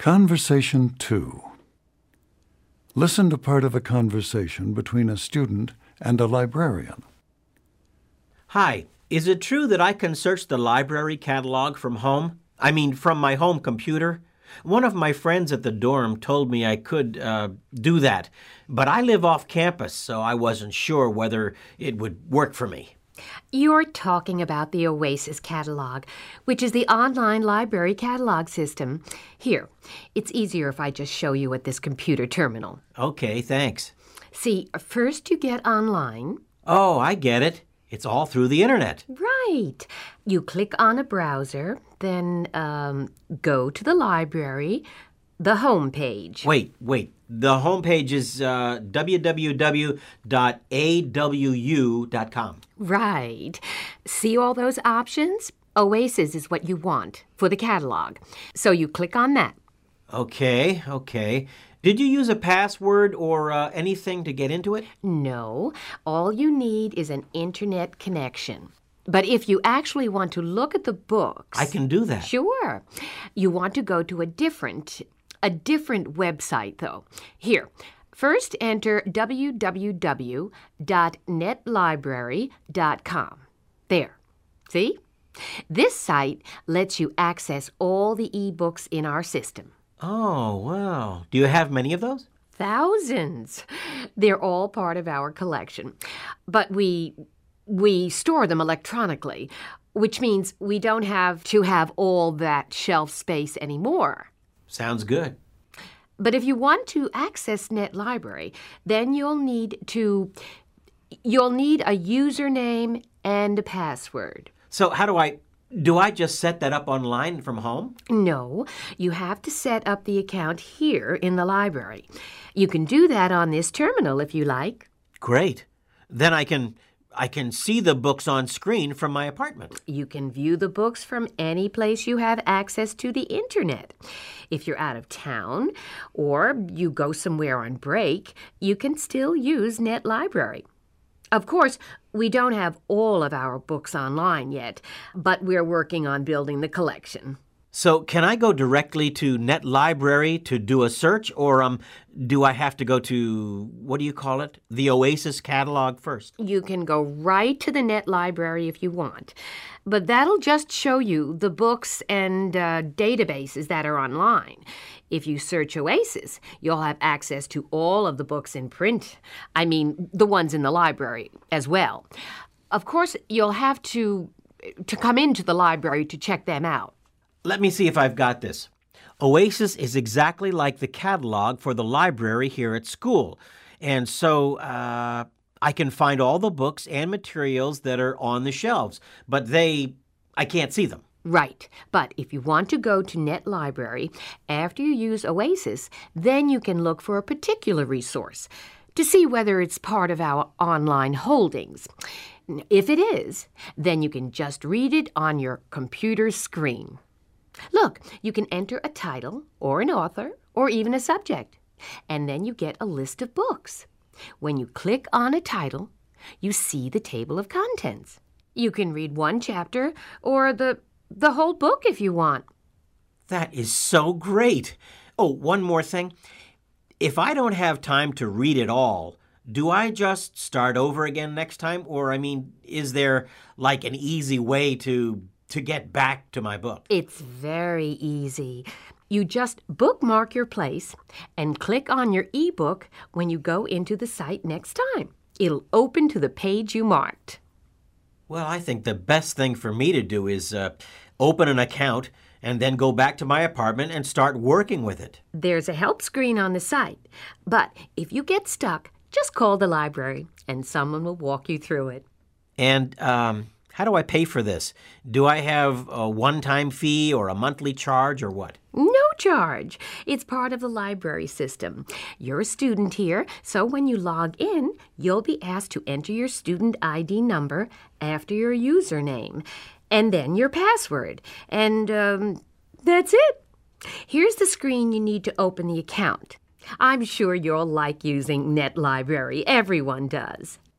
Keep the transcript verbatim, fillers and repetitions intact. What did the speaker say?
Conversation two. Listen to part of a conversation between a student and a librarian. Hi, is it true that I can search the library catalog from home? I mean, from my home computer? One of my friends at the dorm told me I could uh, do that, but I live off campus, so I wasn't sure whether it would work for me. You're talking about the OASIS catalog, which is the online library catalog system. Here, it's easier if I just show you at this computer terminal. Okay, thanks. See, first you get online. Oh, I get it. It's all through the internet. Right. You click on a browser, then um, go to the library, the home page. Wait, wait. The home page is uh, w w w dot a w u dot com. Right. See all those options? OASIS is what you want for the catalog. So you click on that. Okay, okay. Did you use a password or uh, anything to get into it? No. All you need is an internet connection. But if you actually want to look at the books... I can do that. Sure. You want to go to a different, a different website, though. Here. First, enter w w w dot net library dot com. There. See? This site lets you access all the e-books in our system. Oh, wow. Do you have many of those? Thousands. They're all part of our collection. But we we store them electronically, which means we don't have to have all that shelf space anymore. Sounds good. But if you want to access NetLibrary, then you'll need to you'll need a username and a password. So how do I do I just set that up online from home? No, you have to set up the account here in the library. You can do that on this terminal if you like. Great. Then I can I can see the books on screen from my apartment. You can view the books from any place you have access to the internet. If you're out of town or you go somewhere on break, you can still use NetLibrary. Of course, we don't have all of our books online yet, but we're working on building the collection. So can I go directly to NetLibrary to do a search, or um, do I have to go to, what do you call it, the OASIS catalog first? You can go right to the NetLibrary if you want, but that'll just show you the books and uh, databases that are online. If you search OASIS, you'll have access to all of the books in print. I mean, the ones in the library as well. Of course, you'll have to, to come into the library to check them out. Let me see if I've got this. OASIS is exactly like the catalog for the library here at school. And so uh, I can find all the books and materials that are on the shelves, but they, I can't see them. Right. But if you want to go to NetLibrary, after you use OASIS, then you can look for a particular resource to see whether it's part of our online holdings. If it is, then you can just read it on your computer screen. Look, you can enter a title or an author or even a subject, and then you get a list of books. When you click on a title, you see the table of contents. You can read one chapter or the, the whole book if you want. That is so great. Oh, one more thing. If I don't have time to read it all, do I just start over again next time? Or, I mean, is there like an easy way to to get back to my book? It's very easy. You just bookmark your place and click on your ebook when you go into the site next time. It'll open to the page you marked. Well, I think the best thing for me to do is uh, open an account and then go back to my apartment and start working with it. There's a help screen on the site, but if you get stuck, just call the library and someone will walk you through it. And um, how do I pay for this? Do I have a one-time fee or a monthly charge or what? No charge. It's part of the library system. You're a student here, so when you log in, you'll be asked to enter your student I D number after your username, and then your password. And um, that's it. Here's the screen you need to open the account. I'm sure you'll like using NetLibrary. Everyone does.